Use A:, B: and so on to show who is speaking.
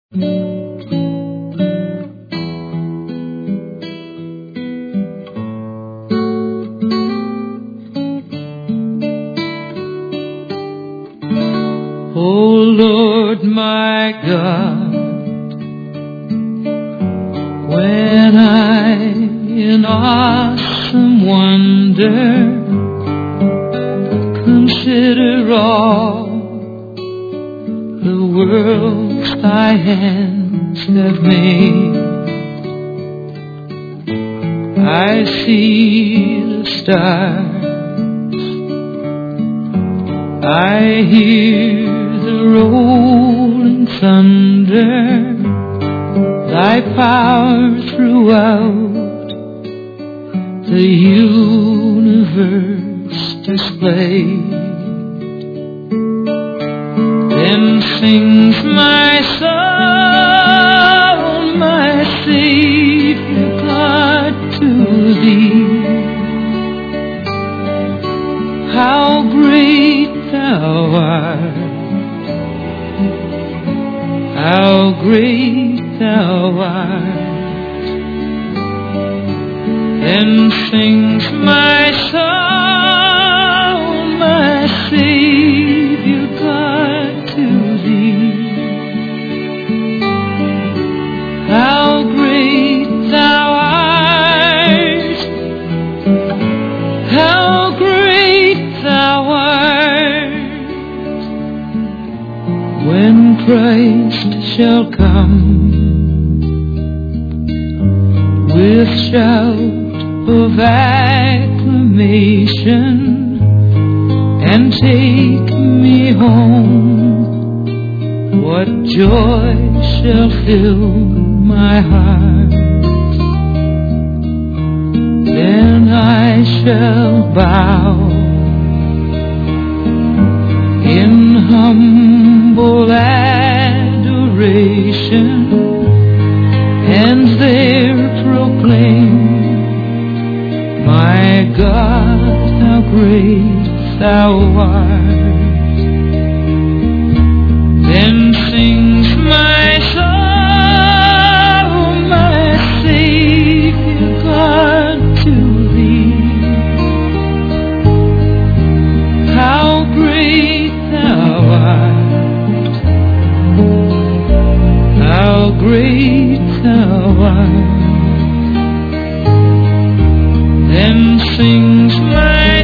A: Oh Lord my God, when I in awesome wonder consider all the worlds thy hands have made, I see the stars, I hear the rolling thunder, thy power throughout the universe displayed. Then sings my soul, my Savior God, to thee. How great thou art, how great thou art. Then sings my soul, my Savior God, to thee. How great thou art, how great thou art. When Christ shall come with shout of acclamation and take me home, what joy shall fill my heart. Then I shall bow in humble adoration and there proclaim, my God, how great thou art. Then sings my soul, my Savior God, to thee. How great thou art, how great thou art. Then sings my